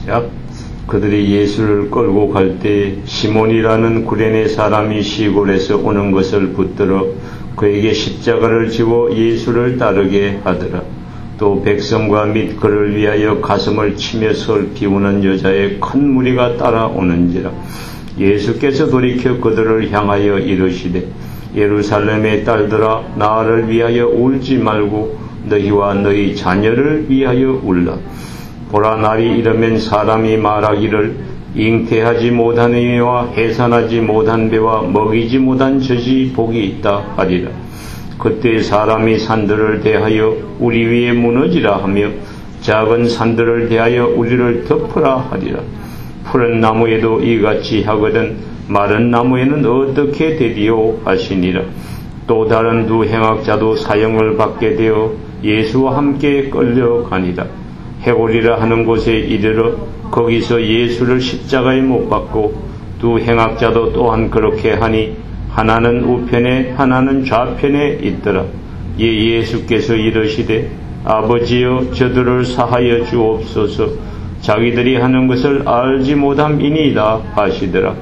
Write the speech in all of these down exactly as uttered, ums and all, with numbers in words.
시작. 그들이 예수를 끌고 갈 때 시몬이라는 구레네 사람이 시골에서 오는 것을 붙들어 그에게 십자가를 지고 예수를 따르게 하더라. 또 백성과 및 그를 위하여 가슴을 치며 설 비우는 여자의 큰 무리가 따라오는지라. 예수께서 돌이켜 그들을 향하여 이르시되 예루살렘의 딸들아 나를 위하여 울지 말고 너희와 너희 자녀를 위하여 울라. 보라 날이 이르면 사람이 말하기를 잉태하지 못한 이와 해산하지 못한 배와 먹이지 못한 젖이 복이 있다 하리라. 그때 사람이 산들을 대하여 우리 위에 무너지라 하며 작은 산들을 대하여 우리를 덮으라 하리라. 푸른 나무에도 이같이 하거든 마른 나무에는 어떻게 되리요 하시니라. 또 다른 두 행악자도 사형을 받게 되어 예수와 함께 끌려가니라. 해골이라 하는 곳에 이르러 거기서 예수를 십자가에 못 박고 두 행악자도 또한 그렇게 하니 하나는 우편에 하나는 좌편에 있더라. 예 예수께서 이르시되 아버지여 저들을 사하여 주옵소서 자기들이 하는 것을 알지 못함이니이다 하시더라.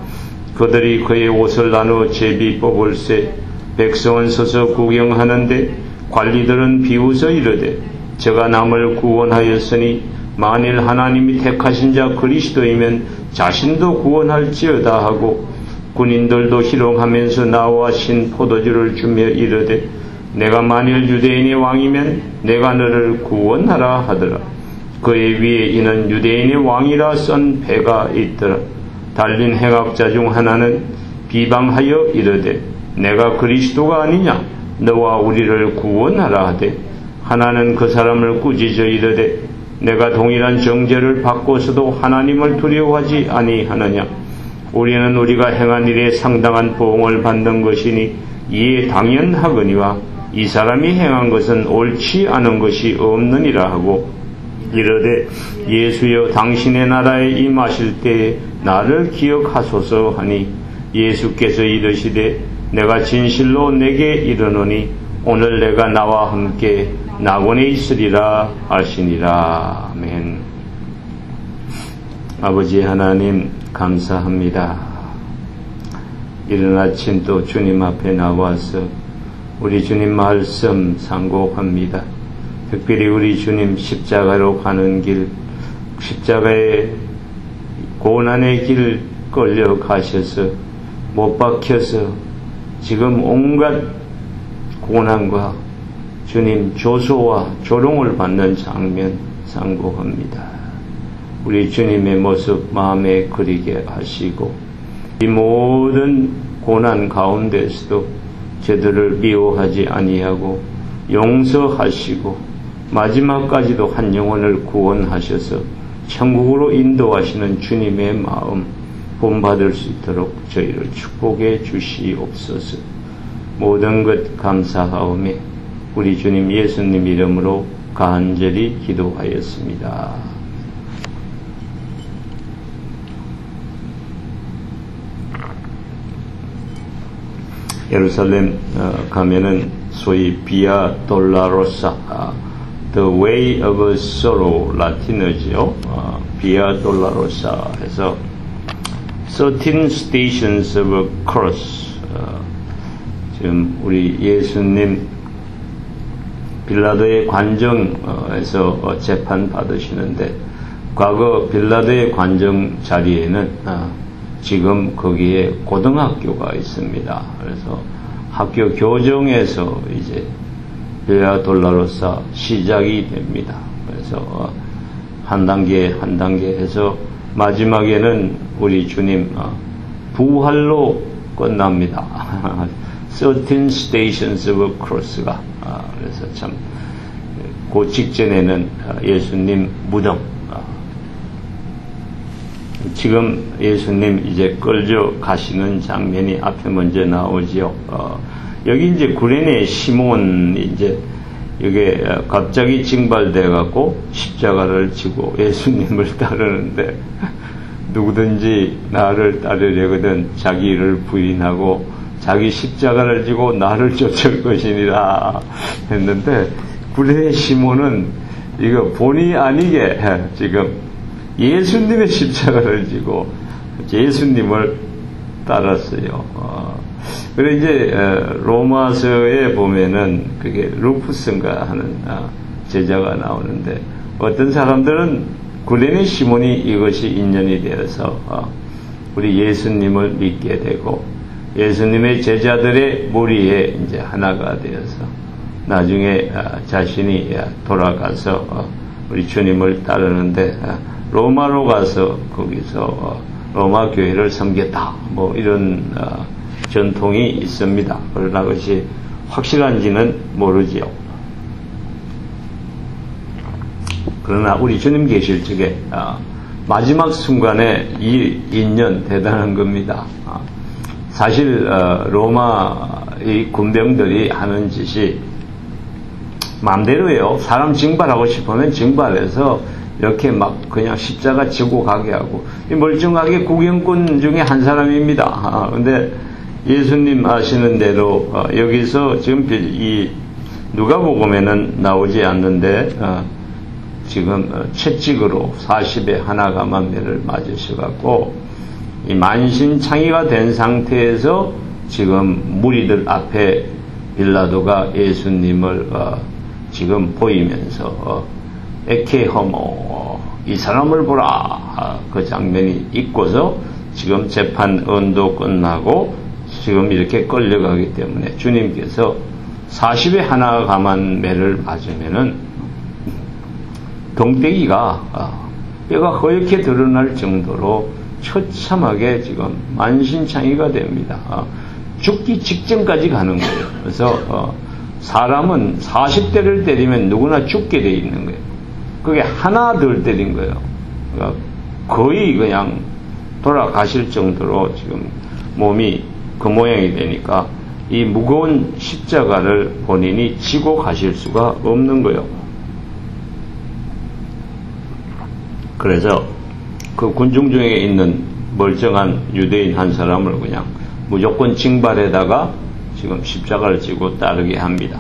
그들이 그의 옷을 나누어 제비 뽑을새 백성은 서서 구경하는데 관리들은 비웃어 이르되 저가 남을 구원하였으니 만일 하나님이 택하신 자 그리스도이면 자신도 구원할지어다 하고 군인들도 희롱하면서 나와 신 포도주를 주며 이르되 내가 만일 유대인의 왕이면 내가 너를 구원하라 하더라. 그의 위에 이는 유대인의 왕이라 쓴 배가 있더라. 달린 행악자 중 하나는 비방하여 이르되 내가 그리스도가 아니냐 너와 우리를 구원하라 하되 하나는 그 사람을 꾸짖어 이르되 내가 동일한 정죄를 받고서도 하나님을 두려워하지 아니하느냐. 우리는 우리가 행한 일에 상당한 보응을 받는 것이니 이에 당연하거니와 이 사람이 행한 것은 옳지 않은 것이 없느니라 하고 이르되 예수여 당신의 나라에 임하실 때에 나를 기억하소서 하니 예수께서 이르시되 내가 진실로 내게 이르노니 오늘 내가 나와 함께 낙원에 있으리라 하시니라. 아멘. 아버지 하나님 감사합니다. 이른 아침 또 주님 앞에 나와서 우리 주님 말씀 상고합니다. 특별히 우리 주님 십자가로 가는 길, 십자가의 고난의 길 끌려 가셔서 못 박혀서 지금 온갖 고난과 주님 조소와 조롱을 받는 장면 상고합니다. 우리 주님의 모습 마음에 그리게 하시고 이 모든 고난 가운데서도 저들을 미워하지 아니하고 용서하시고 마지막까지도 한 영혼을 구원하셔서 천국으로 인도하시는 주님의 마음 본받을 수 있도록 저희를 축복해 주시옵소서. 모든 것 감사하오며 우리 주님 예수님 이름으로 간절히 기도하였습니다. 예루살렘 어, 가면은 소위 비아 돌라로사 아, The Way of Sorrow 라틴어죠. 어, 비아 돌라로사 해서 thirteen Stations of a Cross 어, 지금 우리 예수님 빌라도의 관정에서 어, 재판 받으시는데 과거 빌라도의 관정 자리에는 어, 지금 거기에 고등학교가 있습니다. 그래서 학교 교정에서 이제 비아 돌라로사 시작이 됩니다. 그래서 한 단계 한 단계 해서 마지막에는 우리 주님 부활로 끝납니다. thirteen Stations of a Cross가 그래서 참 그 직전에는 예수님 무덤 지금 예수님 이제 끌려 가시는 장면이 앞에 먼저 나오지요. 어, 여기 이제 구레네 시몬 이제 이게 갑자기 징발돼 갖고 십자가를 지고 예수님을 따르는데 누구든지 나를 따르려거든 자기를 부인하고 자기 십자가를 지고 나를 쫓을 것이니라 했는데 구레네 시몬은 이거 본의 아니게 지금 예수님의 십자가를 지고 예수님을 따랐어요. 어, 그리고 이제 로마서에 보면은 그게 루푸스인가 하는 제자가 나오는데 어떤 사람들은 구레네 시몬이 이것이 인연이 되어서 우리 예수님을 믿게 되고 예수님의 제자들의 무리에 이제 하나가 되어서 나중에 자신이 돌아가서 우리 주님을 따르는데 로마로 가서 거기서 로마 교회를 섬겼다 뭐 이런 전통이 있습니다. 그러나 그것이 확실한지는 모르지요. 그러나 우리 주님 계실 적에 마지막 순간에 이 인연 대단한 겁니다. 사실 로마의 군병들이 하는 짓이 마음대로예요. 사람 징발하고 싶으면 징발해서 이렇게 막 그냥 십자가 지고 가게 하고 멀쩡하게 구경꾼 중에 한 사람입니다. 근데 예수님 아시는 대로 어, 여기서 지금 이 누가복음에는 나오지 않는데 어, 지금 어, 채찍으로 사십에 하나 가만매를 맞으셔갖고 이 만신창이가 된 상태에서 지금 무리들 앞에 빌라도가 예수님을 어, 지금 보이면서 어, 에케허모 어, 이 사람을 보라 어, 그 장면이 있고서 지금 재판 언도 끝나고 지금 이렇게 끌려가기 때문에 주님께서 사십에 하나 가만 매를 맞으면은 동대기가 뼈가 허옇게 드러날 정도로 처참하게 지금 만신창이가 됩니다. 죽기 직전까지 가는 거예요. 그래서 사람은 사십 대를 때리면 누구나 죽게 돼 있는 거예요. 그게 하나 덜 때린 거예요. 그러니까 거의 그냥 돌아가실 정도로 지금 몸이 그 모양이 되니까 이 무거운 십자가를 본인이 지고 가실 수가 없는 거예요. 그래서 그 군중 중에 있는 멀쩡한 유대인 한 사람을 그냥 무조건 징발에다가 지금 십자가를 지고 따르게 합니다.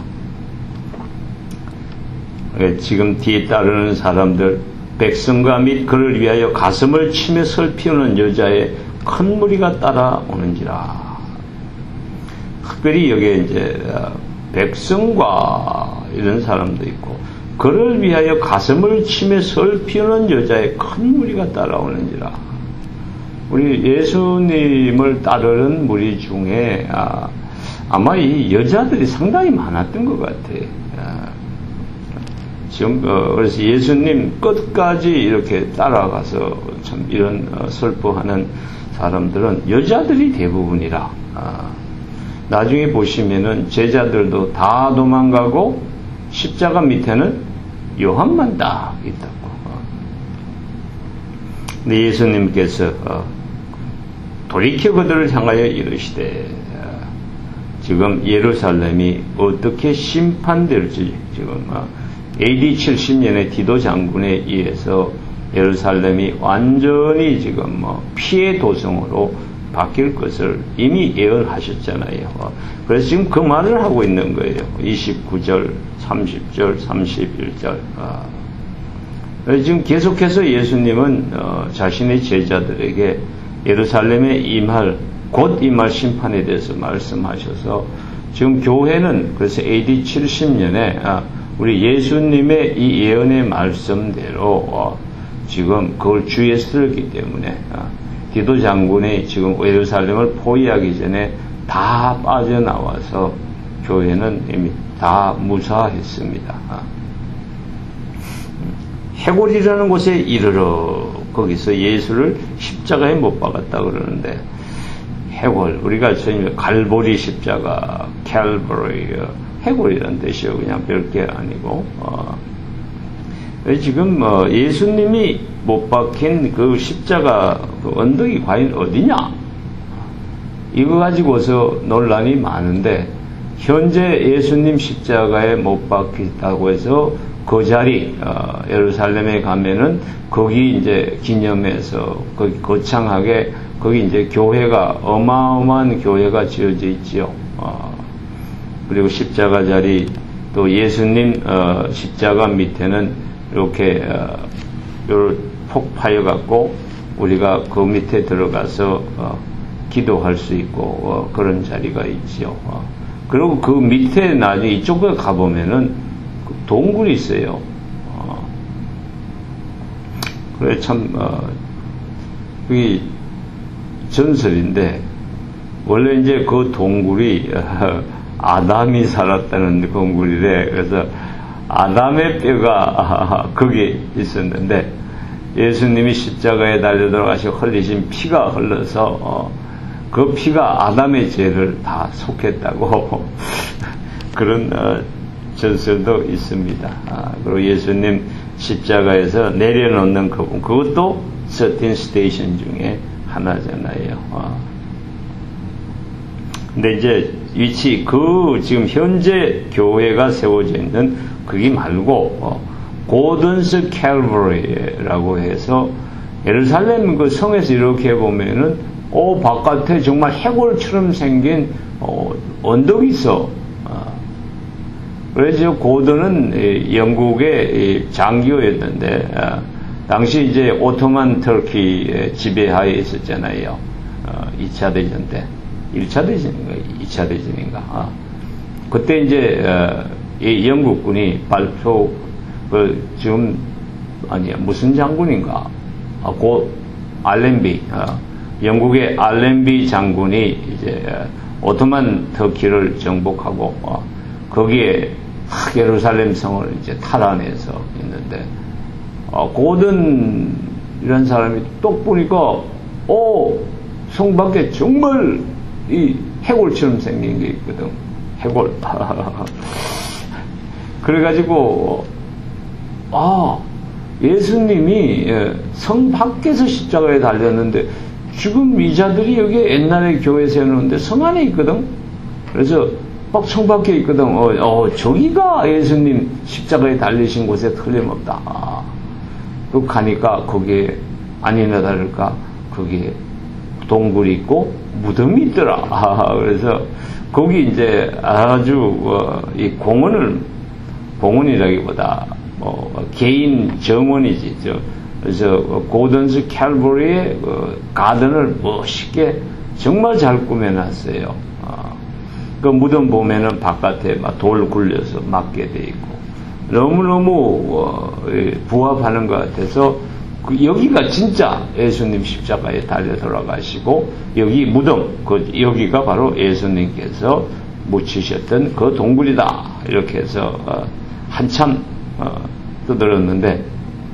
지금 뒤에 따르는 사람들 백성과 및 그를 위하여 가슴을 치며 슬피우는 여자의 큰 무리가 따라오는지라. 특별히 여기에 이제 백성과 이런 사람도 있고 그를 위하여 가슴을 치며 슬피우는 여자의 큰 무리가 따라오는지라. 우리 예수님을 따르는 무리 중에 아, 아마 이 여자들이 상당히 많았던 것 같아요. 아, 지금 어, 그래서 예수님 끝까지 이렇게 따라가서 참 이런 어, 슬퍼하는 사람들은 여자들이 대부분이라. 아, 나중에 보시면은 제자들도 다 도망가고 십자가 밑에는 요한만 딱 있다고. 근데 예수님께서 돌이켜 그들을 향하여 이르시되 지금 예루살렘이 어떻게 심판될지 지금 에이디 칠십 년에 디도 장군에 의해서 예루살렘이 완전히 지금 뭐 피해 도성으로 바뀔 것을 이미 예언하셨잖아요. 그래서 지금 그 말을 하고 있는 거예요. 이십구 절, 삼십 절, 삼십일 절. 그래서 지금 계속해서 예수님은 자신의 제자들에게 예루살렘에 임할, 곧 임할 심판에 대해서 말씀하셔서 지금 교회는 그래서 에이디 칠십 년에 우리 예수님의 이 예언의 말씀대로 지금 그걸 주의에 쓸기 때문에 디도 장군이 지금 예루살렘을 포위하기 전에 다 빠져나와서 교회는 이미 다 무사했습니다. 해골이라는 곳에 이르러 거기서 예수를 십자가에 못 박았다 그러는데 해골 우리가 처음에 갈보리 십자가 캘버리 해골이라는 뜻이요. 그냥 별게 아니고 어, 지금 어, 예수님이 못 박힌 그 십자가 그 언덕이 과연 어디냐? 이거 가지고서 논란이 많은데 현재 예수님 십자가에 못 박혔다고 해서 그 자리 어, 예루살렘에 가면은 거기 이제 기념해서 거기 거창하게 거기 이제 교회가 어마어마한 교회가 지어져 있지요. 어, 그리고 십자가 자리 또 예수님 어, 십자가 밑에는 이렇게 어, 요 폭 파여갖고 우리가 그 밑에 들어가서 어, 기도할 수 있고 어, 그런 자리가 있지요. 어. 그리고 그 밑에 나중에 이쪽에 가보면은 그 동굴이 있어요. 어. 그래 참 어, 그게 전설인데 원래 이제 그 동굴이 어, 아담이 살았다는 동굴이래. 그래서 아담의 뼈가 거기에 있었는데 예수님이 십자가에 달려 들어가시고 흘리신 피가 흘러서 어, 그 피가 아담의 죄를 다 속했다고 그런 어, 전설도 있습니다. 아, 그리고 예수님 십자가에서 내려놓는 그분 그것도 서틴 스테이션 중에 하나잖아요. 어. 근데 이제 위치 그 지금 현재 교회가 세워져 있는 그게 말고 어, 고든스 캘버리라고 해서 예루살렘 그 성에서 이렇게 보면은 그 바깥에 정말 해골처럼 생긴 어, 언덕이 있어. 어. 그래서 고든은 이, 영국의 이, 장교였는데 어, 당시 이제 오토만 터키의 지배하에 있었잖아요. 어, 이 차 대전 때. 일 차 대전인가 이 차 대전인가 아. 그때 이제 어, 이 영국군이 발표 그 지금 아니야 무슨 장군인가 아, 고 알렌비 어, 영국의 알렌비 장군이 이제 어, 오토만 터키를 정복하고 어, 거기에 예루살렘 성을 이제 탈환해서 있는데 어, 고든 이런 사람이 똑 보니까 오 성 밖에 정말 이 해골처럼 생긴 게 있거든. 해골. 그래가지고 아 예수님이 성 밖에서 십자가에 달렸는데 지금 이 자들이 여기 옛날에 교회 세우는데 성 안에 있거든. 그래서 막 성 밖에 있거든. 어, 어 저기가 예수님 십자가에 달리신 곳에 틀림없다. 아, 그 가니까 거기에 아니나 다를까 거기에 동굴이 있고 무덤이 있더라. 아, 그래서 거기 이제 아주 어, 이 공원을 공원이라기보다 뭐 개인 정원이지. 저, 그래서 고든스 캘버리의 그 가든을 멋있게 정말 잘 꾸며놨어요. 어, 그 무덤 보면은 바깥에 막 돌 굴려서 막게 돼 있고 너무 너무 어, 부합하는 것 같아서. 그 여기가 진짜 예수님 십자가에 달려 돌아가시고 여기 무덤 그 여기가 바로 예수님께서 묻히셨던 그 동굴이다 이렇게 해서 어, 한참 어, 떠들었는데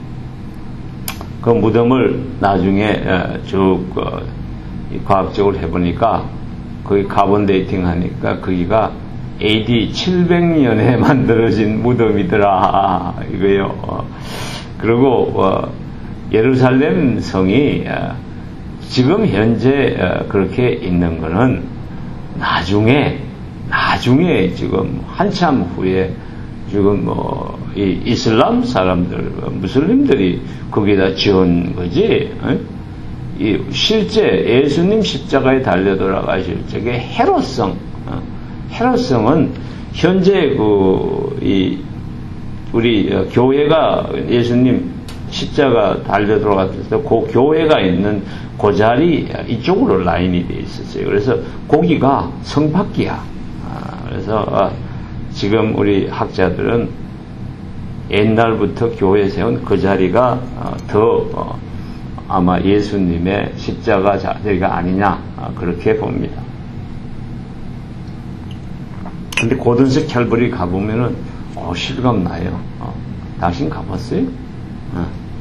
그 무덤을 나중에 어, 쭉 어, 과학적으로 해보니까 거기 카본 데이팅 하니까 거기가 에이디 칠백 년에 만들어진 무덤이더라 이거요. 어, 그리고 어, 예루살렘 성이 지금 현재 그렇게 있는 거는 나중에 나중에 지금 한참 후에 지금 뭐 이 이슬람 사람들 무슬림들이 거기다 지은 거지. 이 실제 예수님 십자가에 달려 돌아가실 적에 헤롯성 헤롯성은 현재 그 이 우리 교회가 예수님 십자가 달려 들어갔을 때 그 교회가 있는 그 자리 이쪽으로 라인이 돼 있었어요. 그래서 거기가 성 밖이야. 아, 그래서 아, 지금 우리 학자들은 옛날부터 교회 세운 그 자리가 어, 더 어, 아마 예수님의 십자가 자리가 아니냐 아, 그렇게 봅니다. 근데 고든스 캘버리 가보면은 어, 실감 나요. 어, 당신 가봤어요? 어.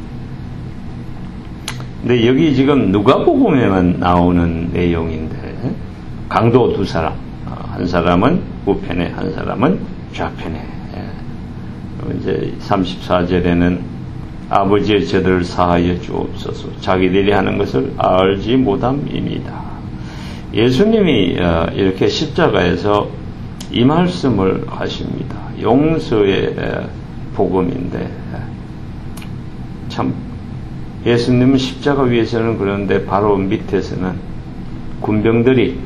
근데 여기 지금 누가복음에만 나오는 내용인데 강도 두 사람, 어, 한 사람은 우편에, 한 사람은 좌편에. 예. 이제 삼십사 절에는 아버지의 저들을 사하여 주옵소서. 자기들이 하는 것을 알지 못함입니다. 예수님이 어, 이렇게 십자가에서 이 말씀을 하십니다. 용서의 복음인데 참 예수님은 십자가 위에서는 그런데 바로 밑에서는 군병들이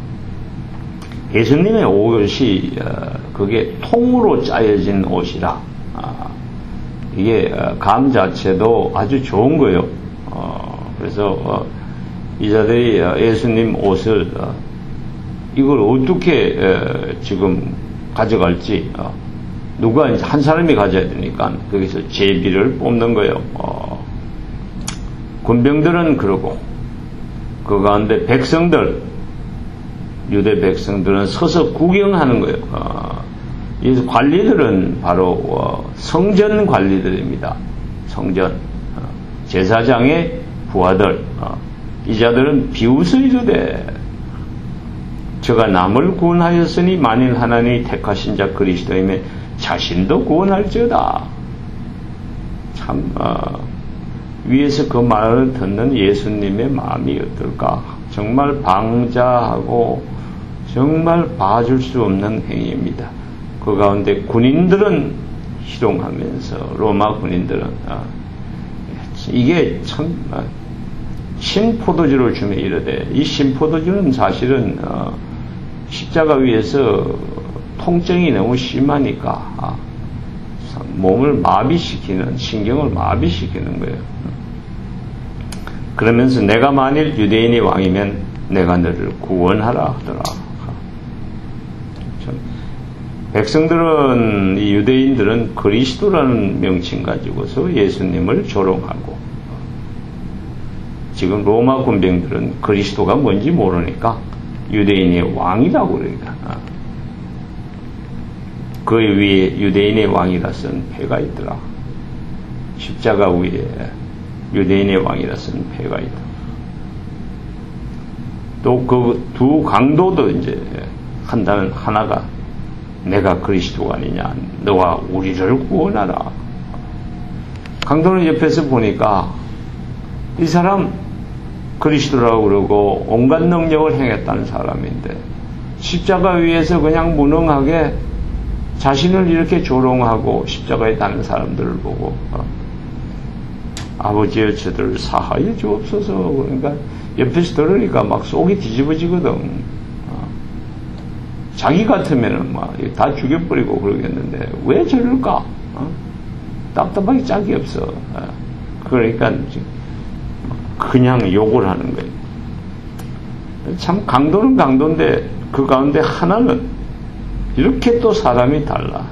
예수님의 옷이 그게 통으로 짜여진 옷이라 이게 감 자체도 아주 좋은 거예요. 어, 그래서 어, 이자들이 예수님 옷을 어, 이걸 어떻게 어, 지금 가져갈지 어, 누가 이제 한 사람이 가져야 되니까 거기서 제비를 뽑는 거예요. 어, 군병들은 그러고 그 가운데 백성들 유대 백성들은 서서 구경하는 거예요. 어, 이 관리들은 바로 어, 성전 관리들입니다. 성전 어, 제사장의 부하들 어, 이 자들은 비웃어 이르되 저가 남을 구원하였으니 만일 하나님이 택하신 자 그리스도이면 자신도 구원할지어다. 참 어, 위에서 그 말을 듣는 예수님의 마음이 어떨까? 정말 방자하고 정말 봐줄 수 없는 행위입니다. 그 가운데 군인들은 희롱하면서 로마 군인들은 어, 이게 참 어, 신포도주를 주며 이르되 이 신포도주는 사실은 어, 십자가 위에서 통증이 너무 심하니까 어, 몸을 마비시키는 신경을 마비시키는 거예요. 그러면서 내가 만일 유대인의 왕이면 내가 너를 구원하라 하더라. 백성들은 이 유대인들은 그리스도라는 명칭 가지고서 예수님을 조롱하고 지금 로마 군병들은 그리스도가 뭔지 모르니까 유대인의 왕이라고 그러니까 그 위에 유대인의 왕이라 쓴 패가 있더라. 십자가 위에 유대인의 왕이라 쓴 패가 있다. 또 그 두 강도도 이제 한다는 하나가 내가 그리스도가 아니냐, 너와 우리를 구원하라. 강도는 옆에서 보니까 이 사람 그리스도라고 그러고 온갖 능력을 행했다는 사람인데 십자가 위에서 그냥 무능하게 자신을 이렇게 조롱하고 십자가에 다는 사람들을 보고 어, 아버지여 저들을 사하여 주옵소서. 그러니까 옆에서 들으니까 막 속이 뒤집어지거든. 어, 자기 같으면은 막 다 죽여버리고 그러겠는데 왜 저럴까? 어? 답답하게 짝이 없어. 어, 그러니까 그냥 욕을 하는 거예요. 참 강도는 강도인데 그 가운데 하나는 이렇게 또 사람이 달라.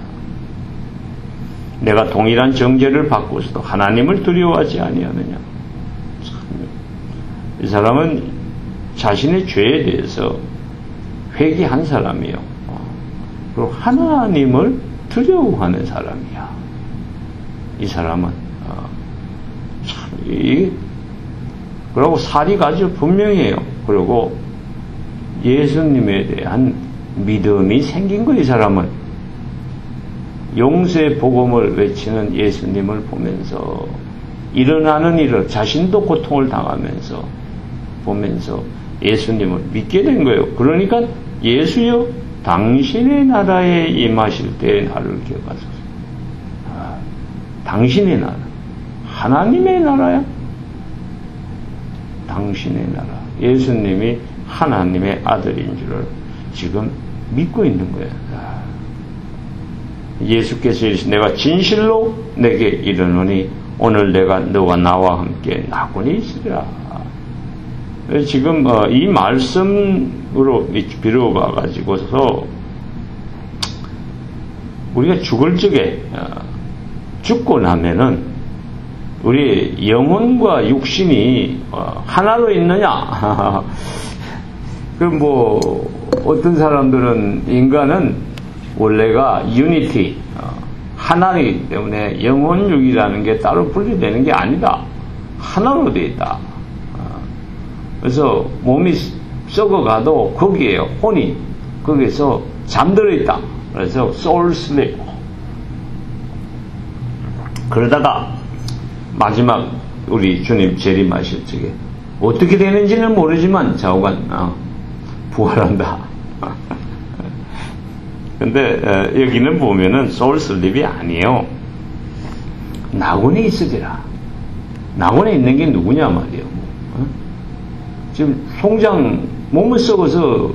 내가 동일한 정죄를 받고서도 하나님을 두려워하지 아니하느냐. 이 사람은 자신의 죄에 대해서 회개한 사람이요. 그리고 하나님을 두려워하는 사람이야. 이 사람은 참 이 그리고 사리가 아주 분명해요. 그리고 예수님에 대한 믿음이 생긴 거, 이 사람은. 용서의 복음을 외치는 예수님을 보면서 일어나는 일을 자신도 고통을 당하면서 보면서 예수님을 믿게 된 거예요. 그러니까 예수여 당신의 나라에 임하실 때 나를 기억하소서. 아, 당신의 나라. 하나님의 나라야? 당신의 나라. 예수님이 하나님의 아들인 줄을 지금 믿고 있는 거예요. 예수께서 이르시되 내가 진실로 내게 이르노니 오늘 내가 너와 나와 함께 나군이 있으리라. 지금 이 말씀으로 비로봐 가지고서 우리가 죽을 적에 죽고 나면은 우리 영혼과 육신이 하나로 있느냐? 그 뭐 어떤 사람들은 인간은 원래가 유니티 하나이기 때문에 영혼육이라는 게 따로 분리되는 게 아니다. 하나로 되어 있다. 그래서 몸이 썩어가도 거기에 혼이 거기에서 잠들어 있다. 그래서 soul sleep. 그러다가 마지막 우리 주님 재림하실 적에 어떻게 되는지는 모르지만 좌우간 어, 부활한다. 근데 어, 여기는 보면은 soul sleep이 아니에요. 낙원에 있으리라. 낙원에 있는 게 누구냐 말이에요. 어? 지금 송장 몸을 썩어서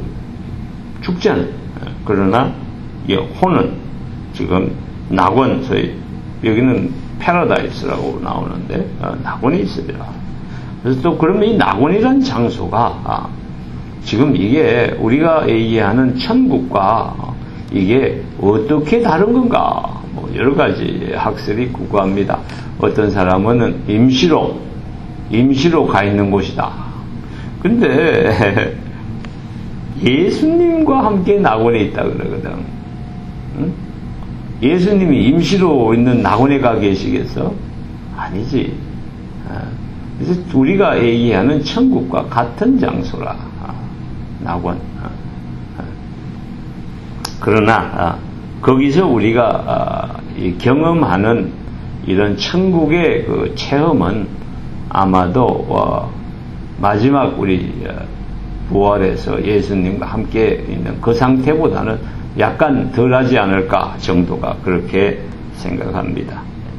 죽잖아요. 그러나 이 혼은 지금 낙원, 소위 여기는 패러다이스라고 나오는데 어, 낙원이 있으리라. 그래서 또 그러면 이 낙원이라는 장소가 아, 지금 이게 우리가 얘기하는 천국과 이게 어떻게 다른 건가? 뭐 여러 가지 학설이 구구합니다. 어떤 사람은 임시로 임시로 가 있는 곳이다. 근데 예수님과 함께 낙원에 있다 그러거든. 응? 예수님이 임시로 있는 낙원에 가 계시겠어? 아니지. 그래서 우리가 얘기하는 천국과 같은 장소라. 낙원. 그러나 거기서 우리가 경험하는 이런 천국의 그 체험은 아마도 마지막 우리 부활에서 예수님과 함께 있는 그 상태보다는 약간 덜하지 않을까 정도가 그렇게 생각합니다.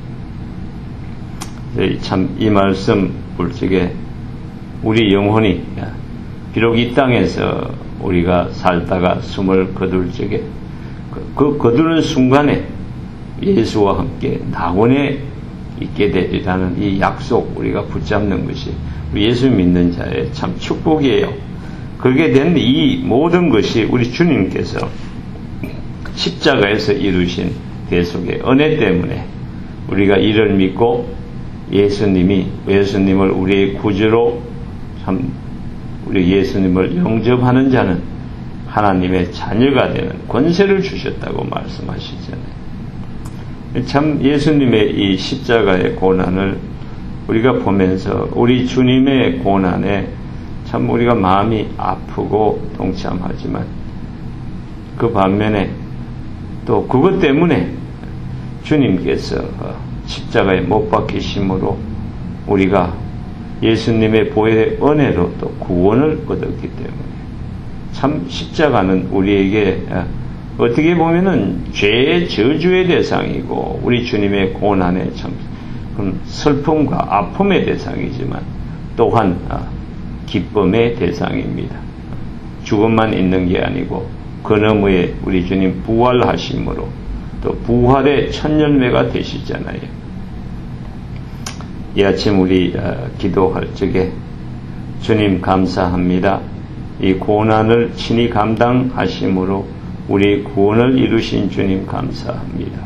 참 이 말씀 볼 적에 우리 영혼이 비록 이 땅에서 우리가 살다가 숨을 거둘 적에 그 거두는 순간에 예수와 함께 낙원에 있게 되리라는 이 약속 우리가 붙잡는 것이 예수 믿는 자의 참 축복이에요. 그렇게 된 이 모든 것이 우리 주님께서 십자가에서 이루신 대속의 은혜 때문에 우리가 이를 믿고 예수님이 예수님을 우리의 구주로 참 우리 예수님을 영접하는 자는 하나님의 자녀가 되는 권세를 주셨다고 말씀하시잖아요. 참 예수님의 이 십자가의 고난을 우리가 보면서 우리 주님의 고난에 참 우리가 마음이 아프고 동참하지만 그 반면에 또 그것 때문에 주님께서 십자가에 못 박히심으로 우리가 예수님의 보혈의 은혜로 또 구원을 얻었기 때문에 참 십자가는 우리에게 어떻게 보면은 죄의 저주의 대상이고 우리 주님의 고난의 참 슬픔과 아픔의 대상이지만 또한 기쁨의 대상입니다. 죽음만 있는 게 아니고 그 너머에 우리 주님 부활하심으로 또 부활의 천년매가 되시잖아요. 이 아침 우리 기도할 적에 주님 감사합니다. 이 고난을 친히 감당하심으로 우리 구원을 이루신 주님 감사합니다.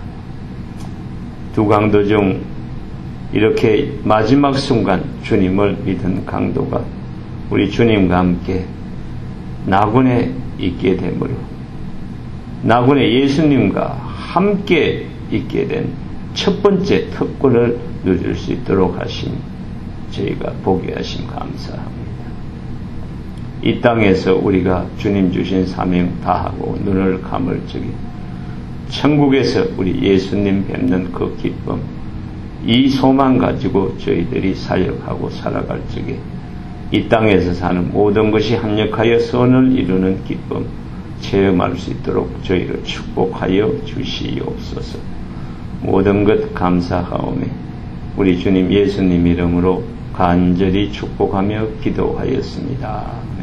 두 강도 중 이렇게 마지막 순간 주님을 믿은 강도가 우리 주님과 함께 낙원에 있게 되므로 낙원에 예수님과 함께 있게 된 첫 번째 특권을 누릴 수 있도록 하심 저희가 보게 하심 감사합니다. 이 땅에서 우리가 주님 주신 사명 다하고 눈을 감을 적에 천국에서 우리 예수님 뵙는 그 기쁨 이 소망 가지고 저희들이 사역하고 살아갈 적에 이 땅에서 사는 모든 것이 합력하여 선을 이루는 기쁨 체험할 수 있도록 저희를 축복하여 주시옵소서. 모든 것 감사하오매 우리 주님 예수님 이름으로 간절히 축복하며 기도하였습니다.